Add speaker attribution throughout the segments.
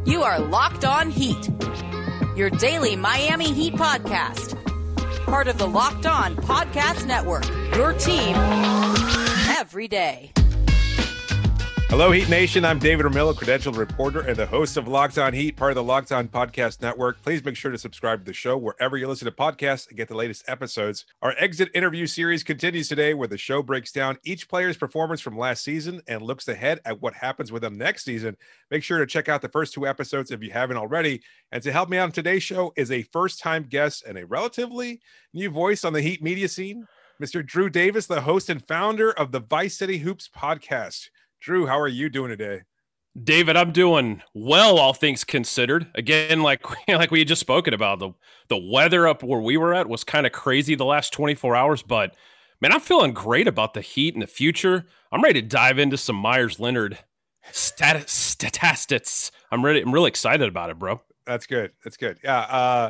Speaker 1: You are Locked On Heat, your daily Miami Heat podcast. Part of the Locked On Podcast Network, your team every day.
Speaker 2: Hello, Heat Nation. I'm David Ramillo, credentialed reporter and the host of Locked On Heat, part of the Locked On Podcast Network. Please make sure to subscribe to the show wherever you listen to podcasts and get the latest episodes. Our exit interview series continues today, where the show breaks down each player's performance from last season and looks ahead at what happens with them next season. Make sure to check out the first two episodes if you haven't already. And to help me out on today's show is a first-time guest and a relatively new voice on the Heat media scene, Mr. Drew Davis, the host and founder of the Vice City Hoops podcast. Drew, how are you doing today?
Speaker 3: David, I'm doing well, all things considered. Again, like we had just spoken about, the weather up where we were at was kind of crazy the last 24 hours, but man, I'm feeling great about the Heat in the future. I'm ready to dive into some Meyers Leonard statistics. I'm really excited about it, bro.
Speaker 2: That's good. Yeah.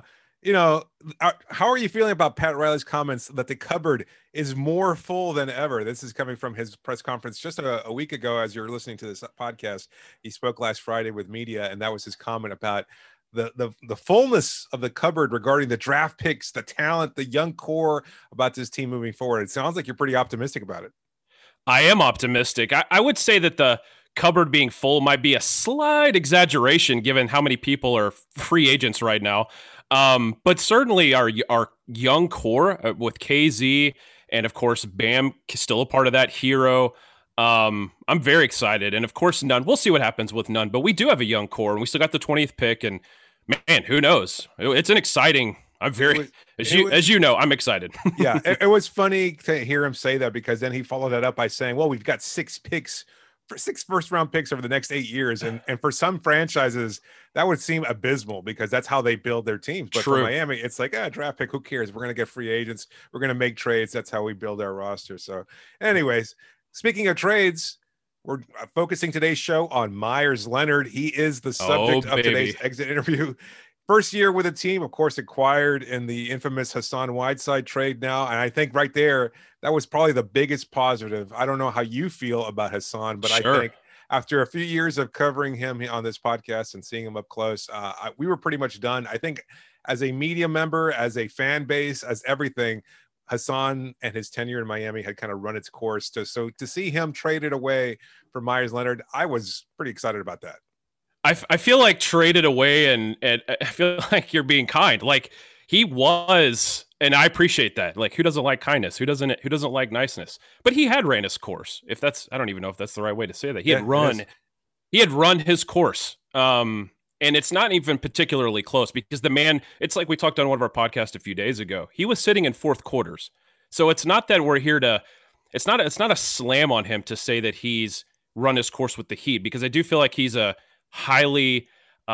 Speaker 2: How are you feeling about Pat Riley's comments that the cupboard is more full than ever? This is coming from his press conference just a week ago. As you're listening to this podcast, he spoke last Friday with media, and that was his comment about the fullness of the cupboard regarding the draft picks, the talent, the young core about this team moving forward. It sounds like you're pretty optimistic about it.
Speaker 3: I am optimistic. I would say that the cupboard being full might be a slight exaggeration given how many people are free agents right now. But certainly our young core with KZ and of course Bam still a part of that, Hero. I'm very excited, and of course Nunn. We'll see what happens with Nunn, but we do have a young core, and we still got the 20th pick. And man, who knows? It's an exciting. As you know, I'm excited.
Speaker 2: Yeah, it was funny to hear him say that, because then he followed that up by saying, "Well, we've got 6 first-round picks over the next 8 years," and for some franchises that would seem abysmal because that's how they build their teams. But for Miami, it's like, draft pick, who cares? We're going to get free agents. We're going to make trades. That's how we build our roster. So anyways, speaking of trades, we're focusing today's show on Meyers Leonard. He is the subject of today's exit interview. First year with the team, of course, acquired in the infamous Hassan Whiteside trade now. And I think right there, that was probably the biggest positive. I don't know how you feel about Hassan, but sure. I think after a few years of covering him on this podcast and seeing him up close, we were pretty much done. I think as a media member, as a fan base, as everything, Hassan and his tenure in Miami had kind of run its course. So to see him traded away for Meyers Leonard, I was pretty excited about that.
Speaker 3: I feel like traded away, and I feel like you're being kind. Like he was, and I appreciate that. Like, who doesn't like kindness? Who doesn't like niceness? But he had ran his course. I don't even know if that's the right way to say that. He had run his course. And it's not even particularly close, because the man, it's like we talked on one of our podcasts a few days ago. He was sitting in fourth quarters. So it's not that we're here to, it's not a slam on him to say that he's run his course with the Heat, because I do feel like he's a highly,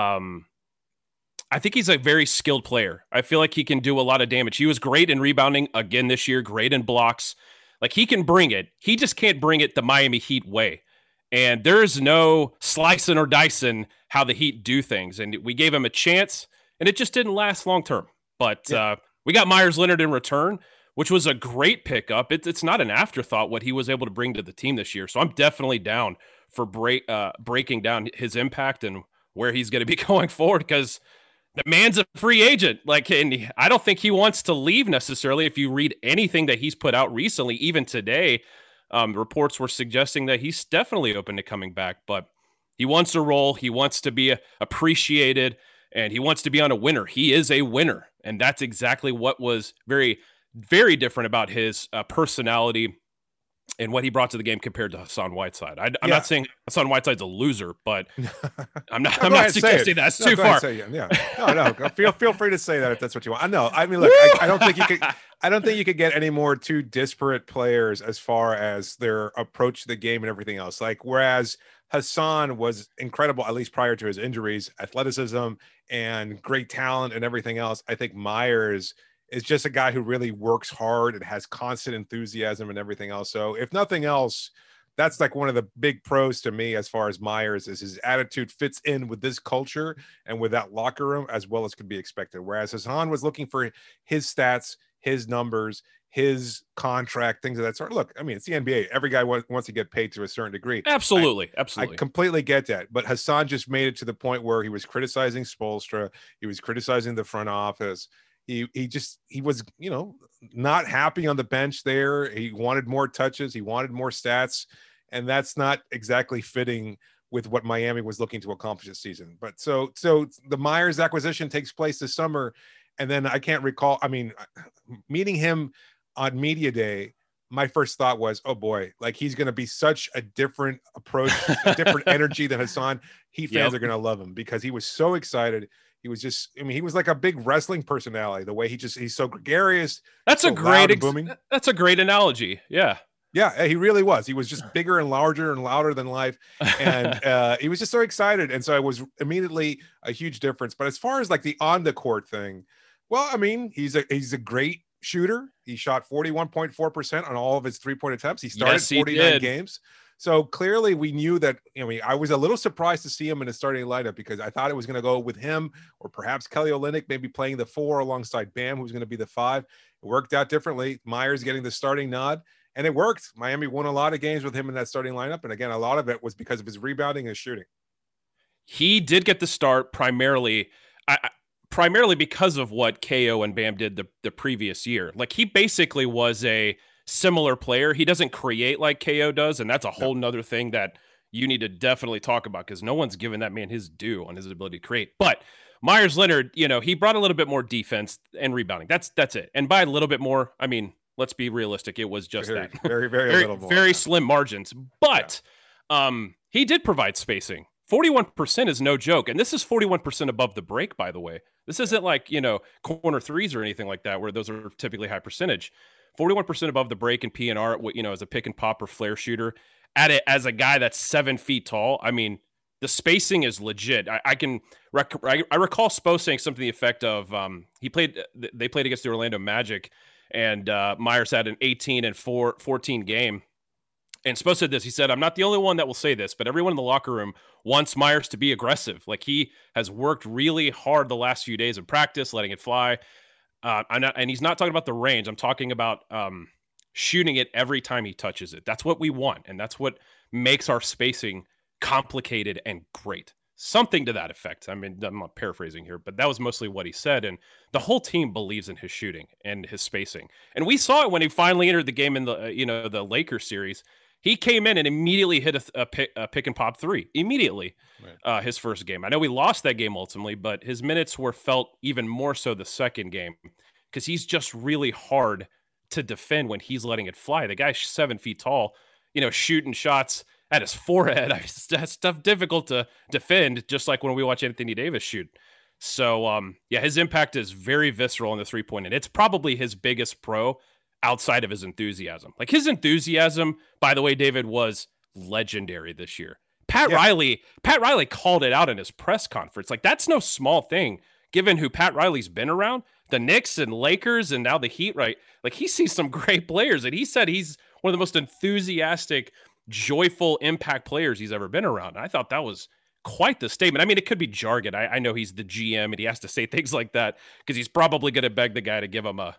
Speaker 3: I think he's a very skilled player. I feel like he can do a lot of damage. He was great in rebounding again this year, great in blocks. Like, he can bring it. He just can't bring it the Miami Heat way. And there's no slicing or dicing how the Heat do things. And we gave him a chance, and it just didn't last long term. But we got Meyers Leonard in return, which was a great pickup. It's not an afterthought what he was able to bring to the team this year. So I'm definitely down for breaking down his impact and where he's going to be going forward, because the man's a free agent. Like, and I don't think he wants to leave necessarily. If you read anything that he's put out recently, even today, reports were suggesting that he's definitely open to coming back, but he wants a role. He wants to be appreciated, and he wants to be on a winner. He is a winner, and that's exactly what was very, very different about his personality and what he brought to the game compared to Hassan Whiteside. I'm not saying Hassan Whiteside's a loser, but I'm not suggesting that's too far.
Speaker 2: Feel free to say that if that's what you want. I know. I mean, look, I don't think you could get any more two disparate players as far as their approach to the game and everything else. Like, whereas Hassan was incredible, at least prior to his injuries, athleticism and great talent and everything else, I think Meyers is just a guy who really works hard and has constant enthusiasm and everything else. So if nothing else, that's like one of the big pros to me as far as Meyers is his attitude fits in with this culture and with that locker room as well as could be expected. Whereas Hassan was looking for his stats, his numbers, his contract, things of that sort. Look, I mean, it's the NBA. Every guy wants to get paid to a certain degree.
Speaker 3: Absolutely.
Speaker 2: I completely get that. But Hassan just made it to the point where he was criticizing Spoelstra. He was criticizing the front office. He was, not happy on the bench there. He wanted more touches. He wanted more stats. And that's not exactly fitting with what Miami was looking to accomplish this season. But so the Myers acquisition takes place this summer. And then I can't recall, meeting him on media day, my first thought was, oh boy, like he's going to be such a different approach, a different energy than Hassan. Heat fans are going to love him because he was so excited. He was just, he was like a big wrestling personality, the way he's so gregarious.
Speaker 3: That's a great analogy. Yeah.
Speaker 2: Yeah, he really was. He was just bigger and larger and louder than life. And he was just so excited. And so it was immediately a huge difference. But as far as like the on the court thing, well, I mean, he's a great shooter. He shot 41.4% on all of his 3-point attempts. He started 49 games. So clearly we knew that, I was a little surprised to see him in the starting lineup because I thought it was going to go with him or perhaps Kelly Olynyk maybe playing the 4 alongside Bam, who's going to be the 5. It worked out differently. Myers getting the starting nod, and it worked. Miami won a lot of games with him in that starting lineup. And again, a lot of it was because of his rebounding and shooting.
Speaker 3: He did get the start primarily because of what KO and Bam did the previous year. Like he basically was a similar player. He doesn't create like KO does, and that's a whole nother thing that you need to definitely talk about because no one's given that man his due on his ability to create. But Myers Leonard, he brought a little bit more defense and rebounding. That's it. And by a little bit more, I mean, let's be realistic. It was just
Speaker 2: very, little more.
Speaker 3: Very slim margins. But he did provide spacing. 41% is no joke. And this is 41% above the break, by the way. This isn't like, corner threes or anything like that, where those are typically high percentage. 41% above the break in PNR, as a pick and pop or flare shooter. At it as a guy that's 7 feet tall. I mean, the spacing is legit. I recall Spo saying something to the effect of they played against the Orlando Magic, and Myers had an 18-14 game. And Spo said this. He said, "I'm not the only one that will say this, but everyone in the locker room wants Myers to be aggressive. Like he has worked really hard the last few days of practice, letting it fly. And he's not talking about the range. I'm talking about shooting it every time he touches it. That's what we want, and that's what makes our spacing complicated and great." Something to that effect. I mean, I'm not paraphrasing here, but that was mostly what he said. And the whole team believes in his shooting and his spacing. And we saw it when he finally entered the game in the the Lakers series. He came in and immediately hit a pick and pop 3 immediately. Right. His first game. I know we lost that game ultimately, but his minutes were felt even more so the second game because he's just really hard to defend when he's letting it fly. The guy's 7 feet tall, shooting shots at his forehead. That's stuff difficult to defend, just like when we watch Anthony Davis shoot. So, his impact is very visceral in the 3-point, and it's probably his biggest pro outside of his enthusiasm. Like his enthusiasm, by the way, David, was legendary this year. Pat Riley called it out in his press conference. Like that's no small thing, given who Pat Riley's been around, the Knicks and Lakers and now the Heat, right? Like he sees some great players, and he said he's one of the most enthusiastic, joyful impact players he's ever been around. And I thought that was quite the statement. I mean, it could be jargon. I know he's the GM and he has to say things like that because he's probably going to beg the guy to give him a,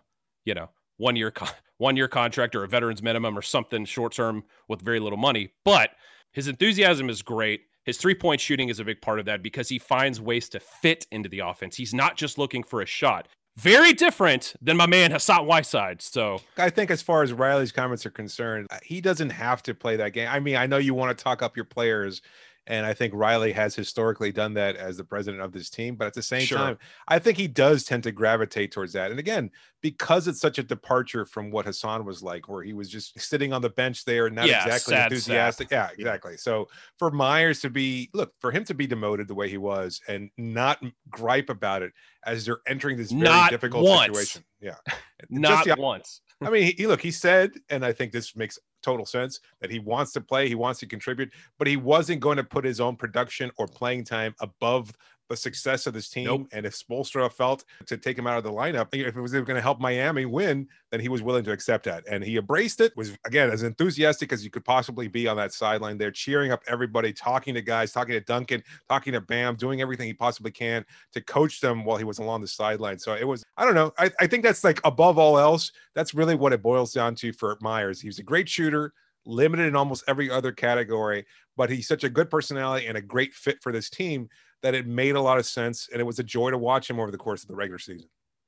Speaker 3: 1 year contract or a veteran's minimum or something short term with very little money. But his enthusiasm is great. His 3-point shooting is a big part of that because he finds ways to fit into the offense. He's not just looking for a shot. Very different than my man Hassan Whiteside. So
Speaker 2: I think as far as Riley's comments are concerned, he doesn't have to play that game. I mean, I know you want to talk up your players, and I think Riley has historically done that as the president of this team. But at the same time, I think he does tend to gravitate towards that. And again, because it's such a departure from what Hassan was like, where he was just sitting on the bench there and not exactly enthusiastic. Yeah, exactly. So for Myers to for him to be demoted the way he was and not gripe about it as they're entering this very difficult situation. Yeah.
Speaker 3: Not once.
Speaker 2: I mean, he said, and I think this makes total sense, that he wants to play, he wants to contribute, but he wasn't going to put his own production or playing time above the success of this team.
Speaker 3: Nope.
Speaker 2: And if Spoelstra felt to take him out of the lineup, if it was going to help Miami win, then he was willing to accept that. And he embraced it, was, again, as enthusiastic as you could possibly be on that sideline there, cheering up everybody, talking to guys, talking to Duncan, talking to Bam, doing everything he possibly can to coach them while he was along the sideline. So it was, I don't know. I think that's like above all else, that's really what it boils down to for Myers. He was a great shooter, limited in almost every other category, but he's such a good personality and a great fit for this team that it made a lot of sense. And it was a joy to watch him over the course of the regular season.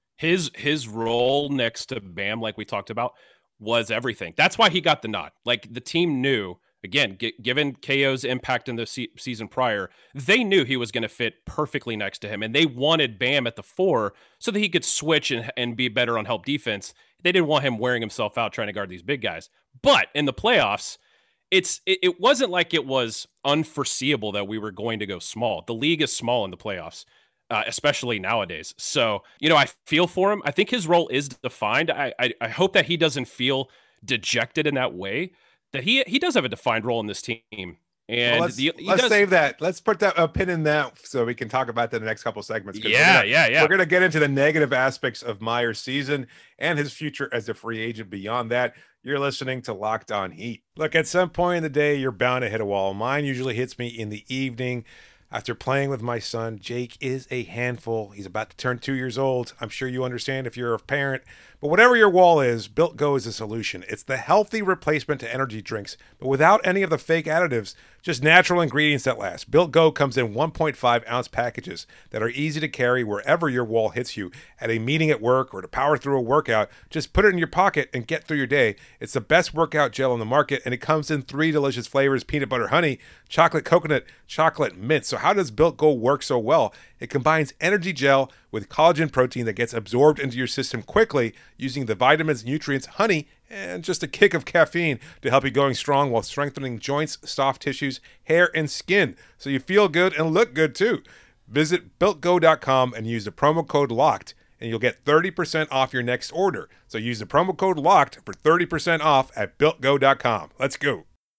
Speaker 3: His role next to Bam, like we talked about, was everything. That's why he got the nod. Like, the team knew, again, given KO's impact in the season prior, they knew he was going to fit perfectly next to him. And they wanted Bam at the 4 so that he could switch and be better on help defense. They didn't want him wearing himself out trying to guard these big guys. But in the playoffs, it wasn't like it was unforeseeable that we were going to go small. The league is small in the playoffs, especially nowadays. So, I feel for him. I think his role is defined. I hope that he doesn't feel dejected in that way, that he does have a defined role in this team. And
Speaker 2: let's save that. Let's put a pin in that so we can talk about that in the next couple segments.
Speaker 3: Yeah.
Speaker 2: We're going to get into the negative aspects of Myers' season and his future as a free agent beyond that. You're listening to Locked On Heat. Look, at some point in the day, you're bound to hit a wall. Mine usually hits me in the evening after playing with my son. Jake is a handful. He's about to turn 2 years old. I'm sure you understand if you're a parent. But whatever your wall is, Built Go is a solution. It's the healthy replacement to energy drinks, but without any of the fake additives, just natural ingredients that last. Built Go comes in 1.5-ounce packages that are easy to carry wherever your wall hits you, at a meeting at work or to power through a workout. Just put it in your pocket and get through your day. It's the best workout gel on the market, and it comes in 3 delicious flavors: peanut butter honey, chocolate coconut, chocolate mint. So how does Built Go work so well? It combines energy gel with collagen protein that gets absorbed into your system quickly, using the vitamins, nutrients, honey, and just a kick of caffeine to help you going strong while strengthening joints, soft tissues, hair, and skin, so you feel good and look good too. Visit BuiltGo.com and use the promo code LOCKED, and you'll get 30% off your next order. So use the promo code LOCKED for 30% off at BuiltGo.com. Let's go.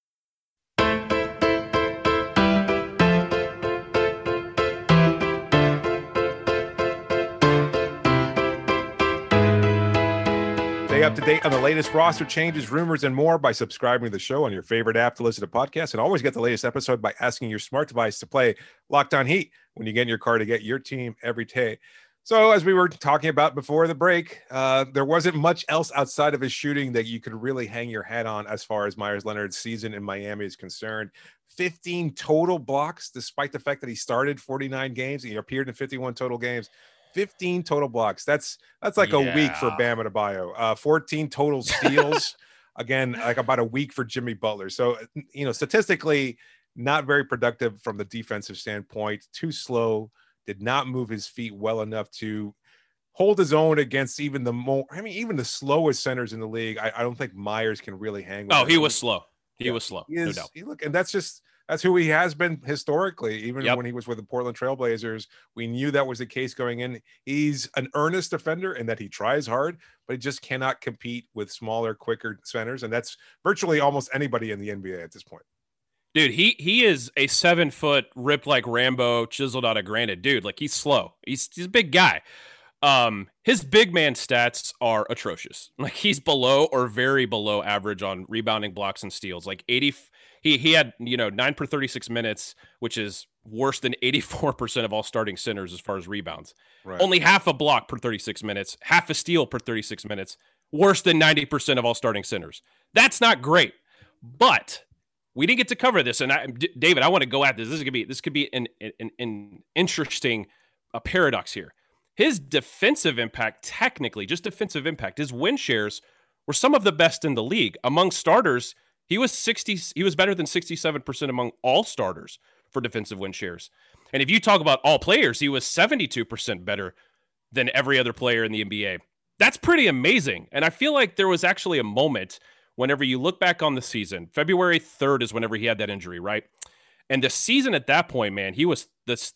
Speaker 2: Stay up to date on the latest roster changes, rumors, and more by subscribing to the show on your favorite app to listen to podcasts, and always get the latest episode by asking your smart device to play Locked On Heat when you get in your car to get your team every day. So as we were talking about before the break, there wasn't much else outside of his shooting that you could really hang your hat on as far as Myers Leonard's season in Miami is concerned. 15 total blocks, despite the fact that he started 49 games. He appeared in 51 total games. 15 total blocks. That's like a week for Bam Adebayo. 14 total steals. Again, like about a week for Jimmy Butler. So, statistically, not very productive from the defensive standpoint. Too slow. Did not move his feet well enough to hold his own against even the slowest centers in the league. I don't think Myers can really hang with him.
Speaker 3: He was slow. He was slow. No doubt.
Speaker 2: And that's who he has been historically. Even when he was with the Portland Trailblazers, we knew that was the case going in. He's an earnest defender in that he tries hard, but he just cannot compete with smaller, quicker centers. And that's virtually almost anybody in the NBA at this point.
Speaker 3: Dude, he is a 7-foot, ripped like Rambo, chiseled out of granite dude. Like, he's slow. He's a big guy. His big man stats are atrocious. Like, he's below or very below average on rebounding, blocks, and steals. Like, he had 9 per 36 minutes, which is worse than 84% of all starting centers as far as rebounds. Right. Only half a block per 36 minutes, half a steal per 36 minutes, worse than 90% of all starting centers. That's not great. But we didn't get to cover this, and David, I want to go at this. This could be an interesting paradox here. His defensive impact, technically, just defensive impact, his win shares were some of the best in the league. Among starters, he was better than 67% among all starters for defensive win shares. And if you talk about all players, he was 72% better than every other player in the NBA. That's pretty amazing. And I feel like there was actually a moment whenever you look back on the season. February 3rd is whenever he had that injury, right? And the season at that point, man, he was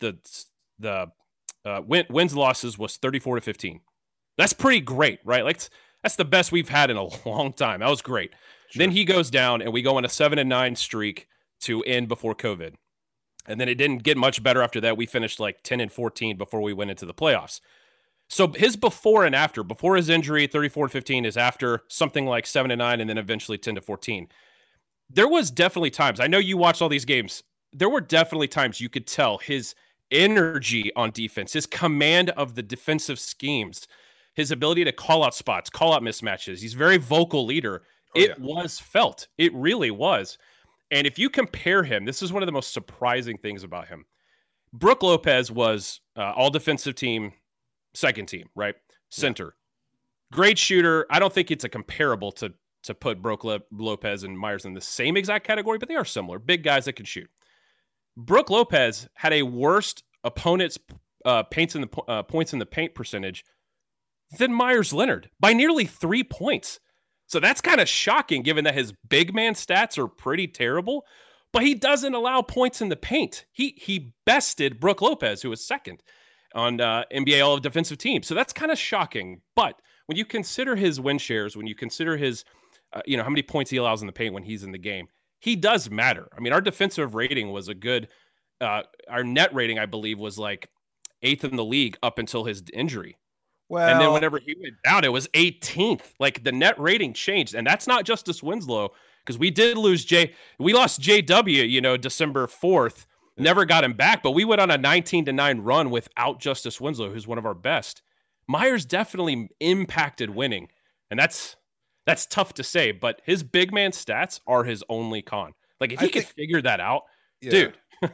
Speaker 3: the wins losses was 34-15. That's pretty great, right? Like, that's the best we've had in a long time. That was great. Sure. Then he goes down, and we go on a 7-9 streak to end before COVID. And then it didn't get much better after that. We finished like 10-14 before we went into the playoffs. So his before and after, before his injury, 34-15 is after something like 7-9 and then eventually 10-14. There was definitely times, I know you watched all these games, there were definitely times you could tell his energy on defense, his command of the defensive schemes, his ability to call out spots, call out mismatches. He's a very vocal leader. Was felt. It really was. And if you compare him, this is one of the most surprising things about him. Brook Lopez was all defensive team, second team, right? Center. Great shooter. I don't think it's a comparable to put Brook Lopez and Myers in the same exact category, but they are similar. Big guys that can shoot. Brook Lopez had a worst opponent's points in the paint percentage than Myers Leonard by nearly 3 points. So that's kind of shocking given that his big man stats are pretty terrible, but he doesn't allow points in the paint. He bested Brook Lopez, who was second on NBA All Defensive Team. So that's kind of shocking. But when you consider his win shares, when you consider his, how many points he allows in the paint when he's in the game, he does matter. I mean, our defensive rating was a good, our net rating, I believe, was like 8th in the league up until his injury. Well, and then whenever he went down, it was 18th. Like the net rating changed. And that's not Justice Winslow, because we did lose we lost JW, December 4th, never got him back, but we went on a 19-9 run without Justice Winslow, who's one of our best. Myers definitely impacted winning. And that's tough to say, but his big man stats are his only con. Like if he could figure that out, dude.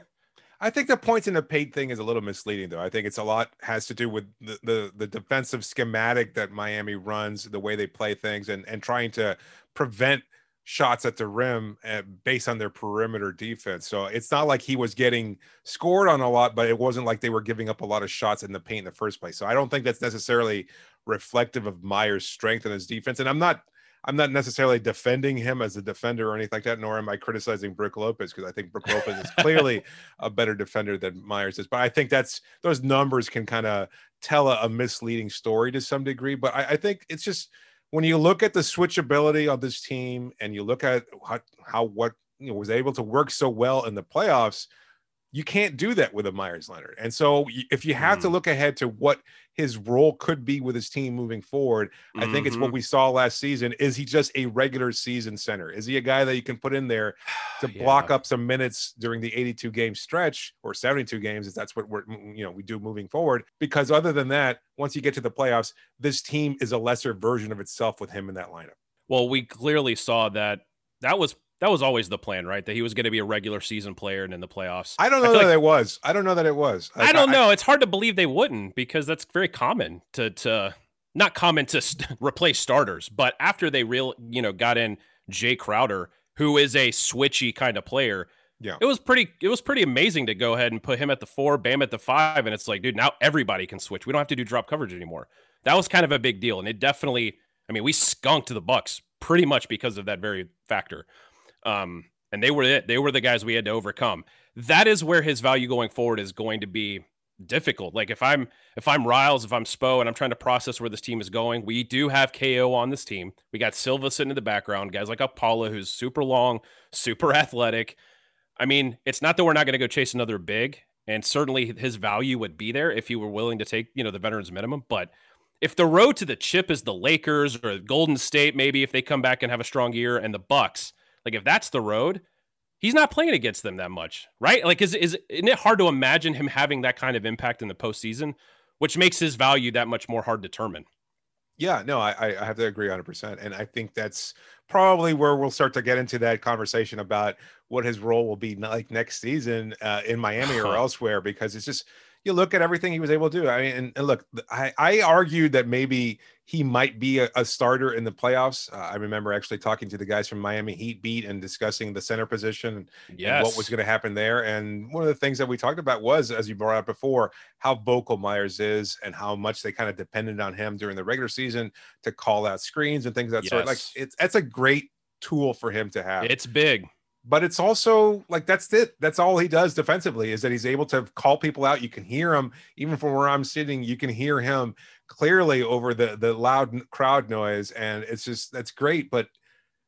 Speaker 2: I think the points in the paint thing is a little misleading, though. I think it's a lot has to do with the defensive schematic that Miami runs, the way they play things, and trying to prevent shots at the rim based on their perimeter defense. So it's not like he was getting scored on a lot, but it wasn't like they were giving up a lot of shots in the paint in the first place. So I don't think that's necessarily reflective of Myers' strength in his defense. And I'm not necessarily defending him as a defender or anything like that, nor am I criticizing Brook Lopez, because I think Brook Lopez is clearly a better defender than Myers is. But I think those numbers can kind of tell a misleading story to some degree. But I think it's just when you look at the switchability of this team and you look at how was able to work so well in the playoffs, you can't do that with a Myers Leonard. And so if you have to look ahead to what his role could be with his team moving forward, I think it's what we saw last season. Is he just a regular season center? Is he a guy that you can put in there to block up some minutes during the 82 game stretch or 72 games, if that's what we do moving forward? Because other than that, once you get to the playoffs, this team is a lesser version of itself with him in that lineup.
Speaker 3: Well, we clearly saw that was always the plan, right? That he was going to be a regular season player and in the playoffs.
Speaker 2: I don't know that it was. I don't know that it was.
Speaker 3: I don't know. It's hard to believe they wouldn't, because that's very common to not common to replace starters. But after they got in Jay Crowder, who is a switchy kind of player, it was pretty amazing to go ahead and put him at the 4, Bam at the 5, and it's like, dude, now everybody can switch. We don't have to do drop coverage anymore. That was kind of a big deal, and it definitely. I mean, we skunked the Bucks pretty much because of that very factor. And they were it. They were the guys we had to overcome. That is where his value going forward is going to be difficult. Like if I'm Riles, if I'm Spo, and I'm trying to process where this team is going, we do have KO on this team. We got Silva sitting in the background, guys like Apala, who's super long, super athletic. I mean, it's not that we're not going to go chase another big, and certainly his value would be there if you were willing to take, the veterans minimum. But if the road to the chip is the Lakers or Golden State, maybe if they come back and have a strong year, and the Bucks, like if that's the road, he's not playing against them that much, right? Like, isn't it hard to imagine him having that kind of impact in the postseason, which makes his value that much more hard to determine?
Speaker 2: Yeah, no, I have to agree 100%. And I think that's probably where we'll start to get into that conversation about what his role will be like next season in Miami or elsewhere, because it's just, you look at everything he was able to do. I mean, and look, I argued that maybe he might be a starter in the playoffs. I remember actually talking to the guys from Miami Heat Beat and discussing the center position and what was going to happen there. And one of the things that we talked about was, as you brought up before, how vocal Myers is and how much they kind of depended on him during the regular season to call out screens and things of that sort. Like that's a great tool for him to have.
Speaker 3: It's big.
Speaker 2: But it's also like, that's it. That's all he does defensively, is that he's able to call people out. You can hear him, even from where I'm sitting, you can hear him clearly over the loud crowd noise. And it's just, that's great. But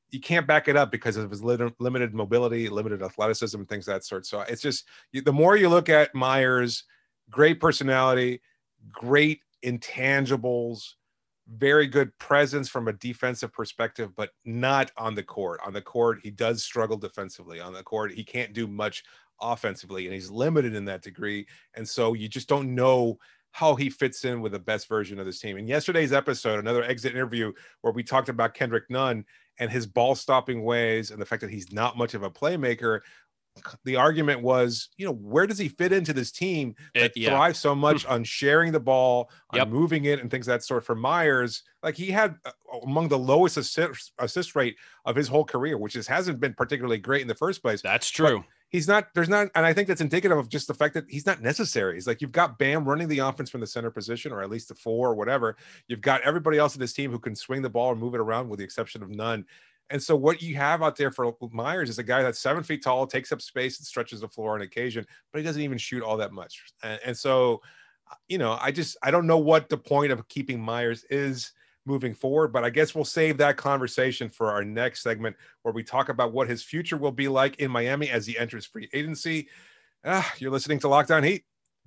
Speaker 2: you can't back it up because of his limited mobility, limited athleticism, things of that sort. So it's just the more you look at Myers, great personality, great intangibles, very good presence from a defensive perspective, but not on the court. On the court, he does struggle defensively. On the court, he can't do much offensively, and he's limited in that degree. And so you just don't know how he fits in with the best version of this team. In yesterday's episode, another exit interview where we talked about Kendrick Nunn and his ball stopping ways and the fact that he's not much of a playmaker, the argument was, where does he fit into this team that thrives so much on sharing the ball, on moving it and things of that sort? For Myers, like he had among the lowest assist rate of his whole career, which hasn't been particularly great in the first place.
Speaker 3: That's true.
Speaker 2: But and I think that's indicative of just the fact that he's not necessary. It's like you've got Bam running the offense from the center position, or at least the 4 or whatever. You've got everybody else in this team who can swing the ball and move it around, with the exception of Nunn. And so what you have out there for Myers is a guy that's 7 feet tall, takes up space and stretches the floor on occasion, but he doesn't even shoot all that much. And so, I don't know what the point of keeping Myers is moving forward, but I guess we'll save that conversation for our next segment, where we talk about what his future will be like in Miami as he enters free agency. You're listening to Locked On Heat.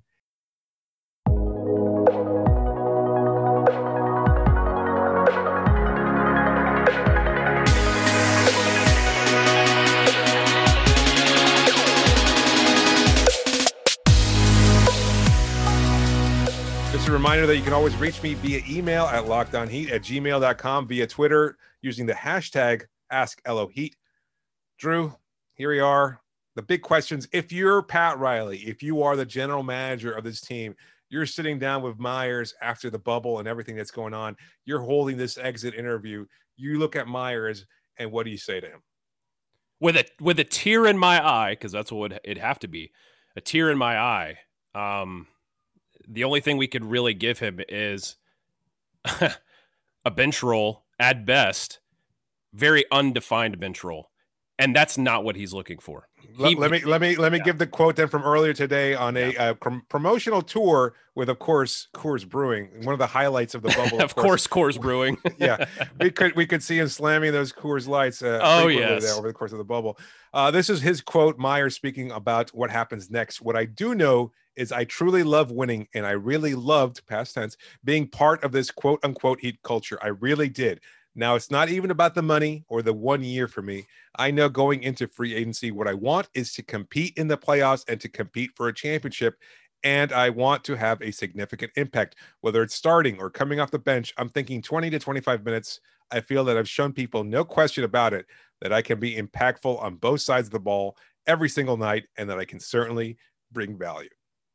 Speaker 2: Just a reminder that you can always reach me via email at lockedonheat@gmail.com, via Twitter using the hashtag AskLOHeat. Drew, here we are. The big questions. If you're Pat Riley, if you are the general manager of this team, you're sitting down with Myers after the bubble and everything that's going on. You're holding this exit interview. You look at Myers, and what do you say to him?
Speaker 3: With a tear in my eye, because that's what it'd have to be, a tear in my eye. The only thing we could really give him is a bench role at best, very undefined bench role, and that's not what he's looking for.
Speaker 2: Let me give the quote then from earlier today on a promotional tour with, of course, Coors Brewing, one of the highlights of the bubble.
Speaker 3: Of course, Coors Brewing.
Speaker 2: Yeah, we could see him slamming those Coors Lights.
Speaker 3: Yes,
Speaker 2: over the course of the bubble. This is his quote. Myers speaking about what happens next. What I do know is I truly love winning, and I really loved, past tense, being part of this quote unquote Heat culture. I really did. Now, it's not even about the money or the 1 year for me. I know going into free agency, what I want is to compete in the playoffs and to compete for a championship. And I want to have a significant impact, whether it's starting or coming off the bench. I'm thinking 20 to 25 minutes. I feel that I've shown people, no question about it, that I can be impactful on both sides of the ball every single night, and that I can certainly bring value.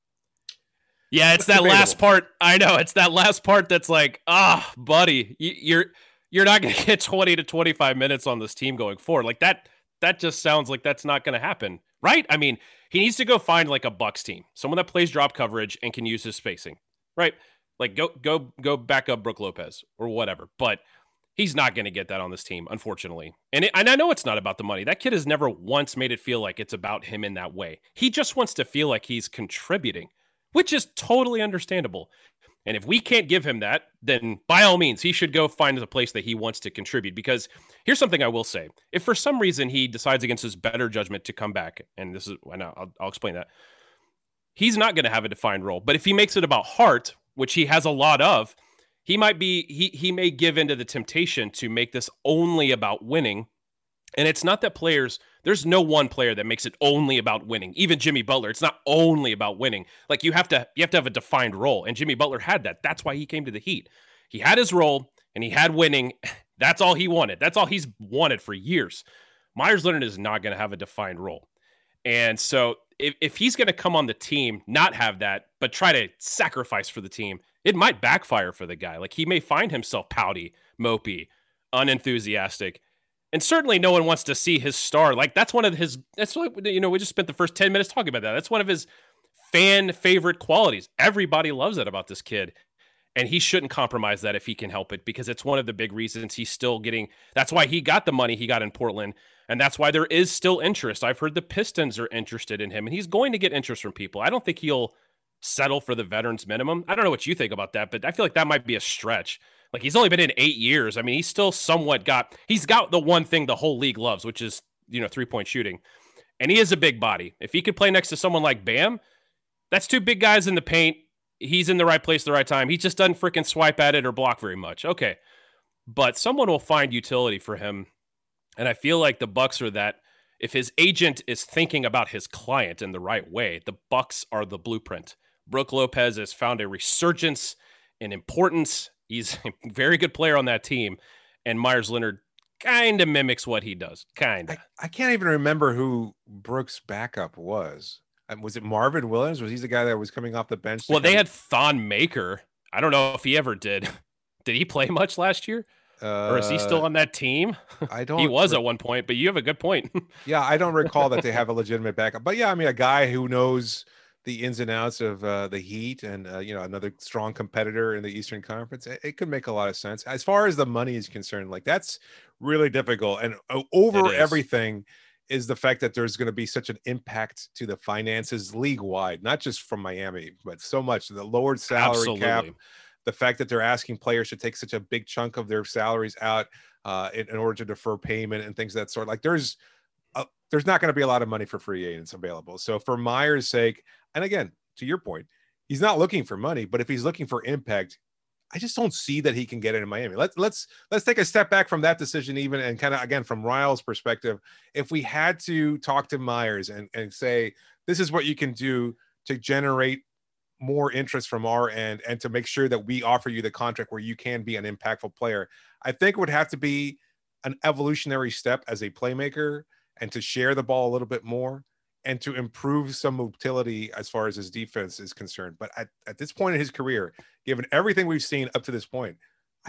Speaker 3: Yeah, it's that last part. I know, it's that last part that's like, buddy, you're not going to get 20 to 25 minutes on this team going forward. Like that just sounds like that's not going to happen, right? I mean, he needs to go find like a Bucks team, someone that plays drop coverage and can use his spacing, right? Like go back up Brook Lopez or whatever. But he's not going to get that on this team, unfortunately. And I know it's not about the money. That kid has never once made it feel like it's about him in that way. He just wants to feel like he's contributing, which is totally understandable. And if we can't give him that, then by all means, he should go find the place that he wants to contribute. Because here's something I will say. If for some reason he decides against his better judgment to come back, and this is, I'll explain that, he's not going to have a defined role. But if he makes it about heart, which he has a lot of, he may give into the temptation to make this only about winning. And it's not that there's no one player that makes it only about winning. Even Jimmy Butler, it's not only about winning. Like you have to have a defined role. And Jimmy Butler had that. That's why he came to the Heat. He had his role and he had winning. That's all he wanted. That's all he's wanted for years. Myers Leonard is not going to have a defined role. And so if he's going to come on the team, not have that, but try to sacrifice for the team, it might backfire for the guy. Like he may find himself pouty, mopey, unenthusiastic. And certainly no one wants to see his star. Like that's what, we just spent the first 10 minutes talking about that. That's one of his fan favorite qualities. Everybody loves that about this kid. And he shouldn't compromise that if he can help it, because it's one of the big reasons he's still getting, that's why he got the money he got in Portland. And that's why there is still interest. I've heard the Pistons are interested in him, and he's going to get interest from people. I don't think he'll settle for the veterans minimum. I don't know what you think about that, but I feel like that might be a stretch. Like, he's only been in 8 years. I mean, he's still he's got the one thing the whole league loves, which is, 3-point shooting. And he is a big body. If he could play next to someone like Bam, that's 2 big guys in the paint. He's in the right place at the right time. He just doesn't freaking swipe at it or block very much. Okay. But someone will find utility for him. And I feel like the Bucks are that. If his agent is thinking about his client in the right way, the Bucks are the blueprint. Brook Lopez has found a resurgence in importance. He's a very good player on that team. And Meyers Leonard kind of mimics what he does. Kind of.
Speaker 2: I can't even remember who Brooks' backup was. Was it Marvin Williams? Was he the guy that was coming off the bench?
Speaker 3: Well, they had Thon Maker. I don't know if he ever did. Did he play much last year? Or is he still on that team?
Speaker 2: I don't.
Speaker 3: He was at one point, but you have a good point.
Speaker 2: Yeah, I don't recall that they have a legitimate backup. But yeah, I mean, a guy who knows the ins and outs of the Heat and, another strong competitor in the Eastern Conference, it could make a lot of sense. As far as the money is concerned, like, that's really difficult. And over everything is the fact that there's going to be such an impact to the finances league-wide, not just from Miami, but so much. The lowered salary cap, the fact that they're asking players to take such a big chunk of their salaries out in order to defer payment and things of that sort. Like, there's not going to be a lot of money for free agents available. So for Meyers' sake, and again, to your point, he's not looking for money, but if he's looking for impact, I just don't see that he can get it in Miami. Let's take a step back from that decision, even, and kind of, again, from Ryle's perspective, if we had to talk to Meyers and say, this is what you can do to generate more interest from our end and to make sure that we offer you the contract where you can be an impactful player, I think it would have to be an evolutionary step as a playmaker and to share the ball a little bit more and to improve some mobility as far as his defense is concerned. But at this point in his career, given everything we've seen up to this point,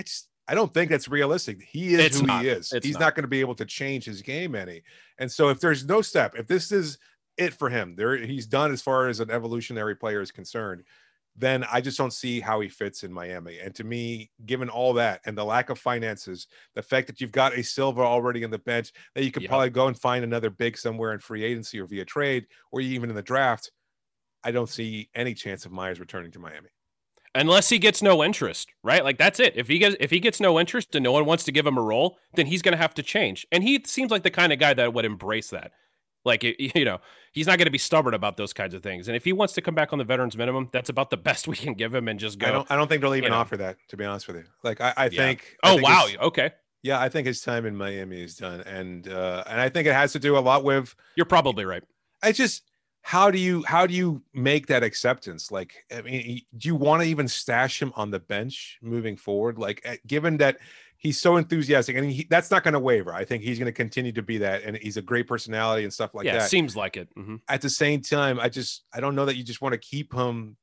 Speaker 2: I don't think that's realistic. He is who he is. He's not going to be able to change his game any. And so if there's no step, if this is it for him, he's done as far as an evolutionary player is concerned, then I just don't see how he fits in Miami. And to me, given all that and the lack of finances, the fact that you've got a Silva already on the bench, that you could probably go and find another big somewhere in free agency or via trade or even in the draft, I don't see any chance of Meyers returning to Miami.
Speaker 3: Unless he gets no interest, right? Like, that's it. If he gets no interest and no one wants to give him a role, then he's going to have to change. And he seems like the kind of guy that would embrace that. Like, he's not going to be stubborn about those kinds of things. And if he wants to come back on the veterans minimum, that's about the best we can give him and just go.
Speaker 2: I don't think they'll even offer that, to be honest with you. Like, I think.
Speaker 3: Oh, wow. Okay.
Speaker 2: Yeah, I think his time in Miami is done. And I think it has to do a lot with.
Speaker 3: You're probably right.
Speaker 2: I just. How do you make that acceptance? Like, I mean, do you want to even stash him on the bench moving forward? Like, given that he's so enthusiastic and that's not going to waver. I think he's going to continue to be that. And he's a great personality and stuff like that.
Speaker 3: Yeah, seems like it. Mm-hmm.
Speaker 2: At the same time, I don't know that you just want to keep him,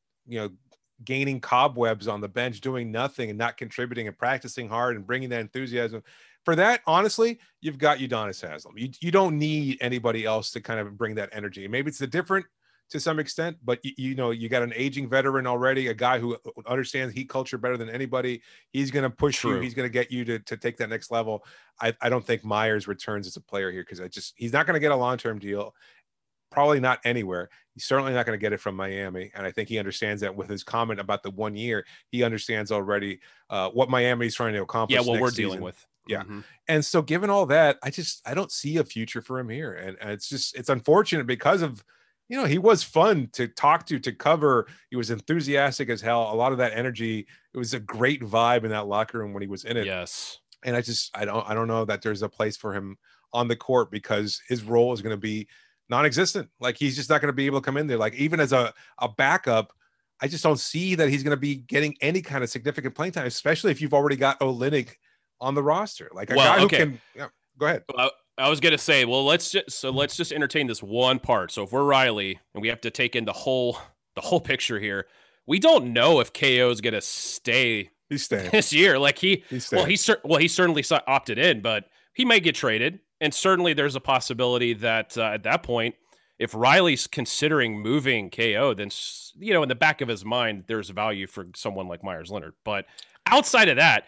Speaker 2: gaining cobwebs on the bench, doing nothing and not contributing and practicing hard and bringing that enthusiasm. For that, honestly, you've got Udonis Haslem. You don't need anybody else to kind of bring that energy. Maybe it's different to some extent, but you got an aging veteran already, a guy who understands Heat culture better than anybody. He's going to push you. He's going to get you to take that next level. I don't think Meyers returns as a player here because he's not going to get a long-term deal. Probably not anywhere. He's certainly not going to get it from Miami. And I think he understands that with his comment about the 1 year, he understands already what Miami is trying to accomplish.
Speaker 3: Yeah, what we're dealing with.
Speaker 2: Yeah. Mm-hmm. And so given all that, I don't see a future for him here. And it's unfortunate because of, he was fun to talk to cover. He was enthusiastic as hell. A lot of that energy, it was a great vibe in that locker room when he was in it.
Speaker 3: Yes.
Speaker 2: And I don't know that there's a place for him on the court because his role is going to be non-existent. Like, he's just not going to be able to come in there. Like, even as a backup, I just don't see that he's going to be getting any kind of significant playing time, especially if you've already got Olynyk on the roster, like a guy who can. Yeah, go ahead.
Speaker 3: I was gonna say, well, let's just entertain this one part. So if we're Riley and we have to take in the whole picture here, we don't know if KO is gonna stay.
Speaker 2: He's staying
Speaker 3: this year. Like he certainly opted in, but he may get traded, and certainly there's a possibility that at that point, if Riley's considering moving KO, then in the back of his mind, there's value for someone like Meyers Leonard. But outside of that,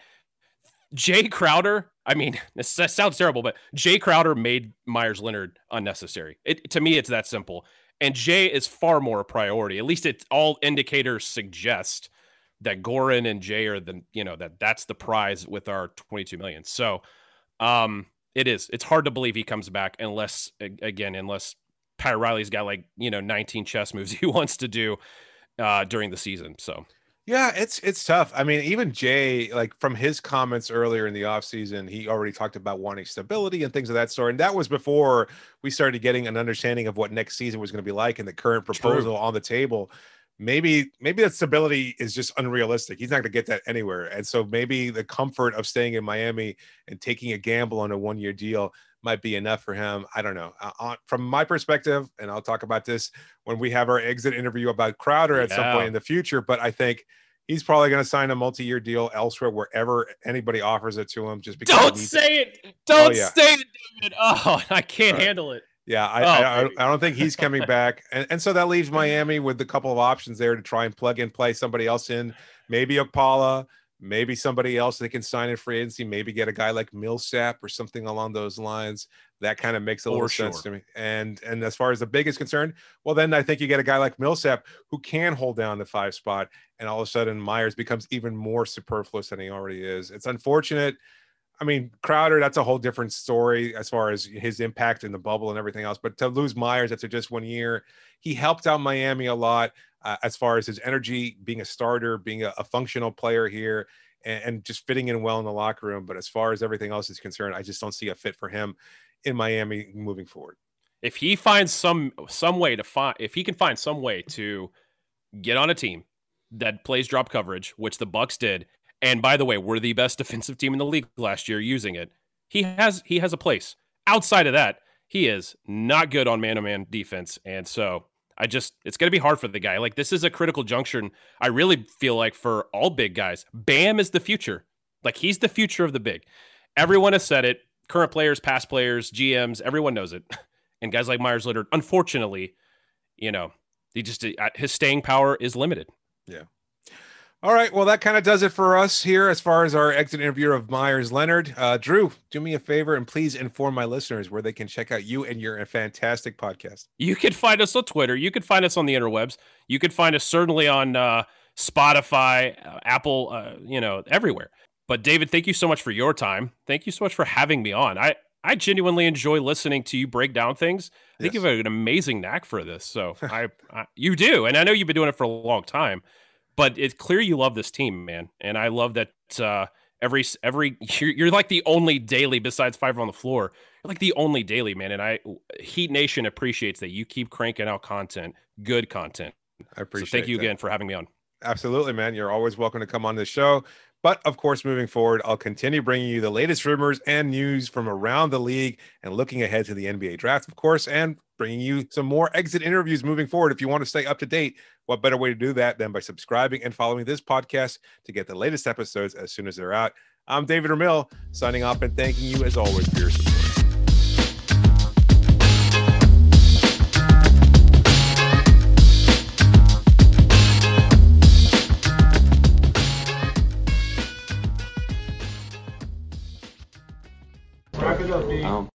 Speaker 3: Jay Crowder, I mean, that sounds terrible, but Jay Crowder made Meyers Leonard unnecessary. To me, it's that simple. And Jay is far more a priority. At least all indicators suggest that Goran and Jay are that's the prize with our 22 million. So it's hard to believe he comes back unless Pat Riley's got 19 chess moves he wants to do during the season. So
Speaker 2: yeah, it's tough. I mean, even Jay, from his comments earlier in the offseason, he already talked about wanting stability and things of that sort. And that was before we started getting an understanding of what next season was going to be like and the current proposal on the table. Maybe that stability is just unrealistic. He's not going to get that anywhere. And so maybe the comfort of staying in Miami and taking a gamble on a 1-year deal might be enough for him. I don't know. From my perspective, and I'll talk about this when we have our exit interview about Crowder at some point in the future, but I think he's probably going to sign a multi-year deal elsewhere, wherever anybody offers it to him. Just because
Speaker 3: don't say it. Don't say it, David. Oh, I can't handle it.
Speaker 2: Yeah, I don't think he's coming back. And so that leaves Miami with a couple of options there to try and plug and play somebody else in. Maybe Okpala, maybe somebody else they can sign in free agency, maybe get a guy like Millsap or something along those lines. That kind of makes a little sense to me. And as far as the big is concerned, well, then I think you get a guy like Millsap who can hold down the 5 spot, and all of a sudden Myers becomes even more superfluous than he already is. It's unfortunate. I mean, Crowder, that's a whole different story as far as his impact in the bubble and everything else. But to lose Myers after just 1 year, he helped out Miami a lot as far as his energy, being a starter, being a functional player here, and just fitting in well in the locker room. But as far as everything else is concerned, I just don't see a fit for him in Miami moving forward.
Speaker 3: If he finds some way to get on a team that plays drop coverage, which the Bucks did, and by the way, we're the best defensive team in the league last year using it, he has a place. Outside of that, he is not good on man-to-man defense. And so it's going to be hard for the guy. This is a critical juncture. And I really feel like for all big guys, Bam is the future. He's the future of the big. Everyone has said it. Current players, past players, GMs, everyone knows it. And guys like Myers Leonard, unfortunately, his staying power is limited.
Speaker 2: Yeah. All right. Well, that kind of does it for us here as far as our exit interview of Myers Leonard. Drew, do me a favor and please inform my listeners where they can check out you and your fantastic podcast.
Speaker 3: You can find us on Twitter. You can find us on the interwebs. You can find us certainly on Spotify, Apple, everywhere. But David, thank you so much for your time. Thank you so much for having me on. I genuinely enjoy listening to you break down things. I think you have an amazing knack for this. So you do. And I know you've been doing it for a long time. But it's clear you love this team, man, and I love that you're like the only daily besides Five on the Floor. You're like the only daily, man, and Heat Nation appreciates that you keep cranking out content, good content.
Speaker 2: I appreciate.
Speaker 3: So thank you again for having me on.
Speaker 2: Absolutely, man. You're always welcome to come on this show. But of course, moving forward, I'll continue bringing you the latest rumors and news from around the league and looking ahead to the NBA draft, of course, and bringing you some more exit interviews moving forward. If you want to stay up to date, what better way to do that than by subscribing and following this podcast to get the latest episodes as soon as they're out. I'm David Ramil signing off and thanking you as always for your support.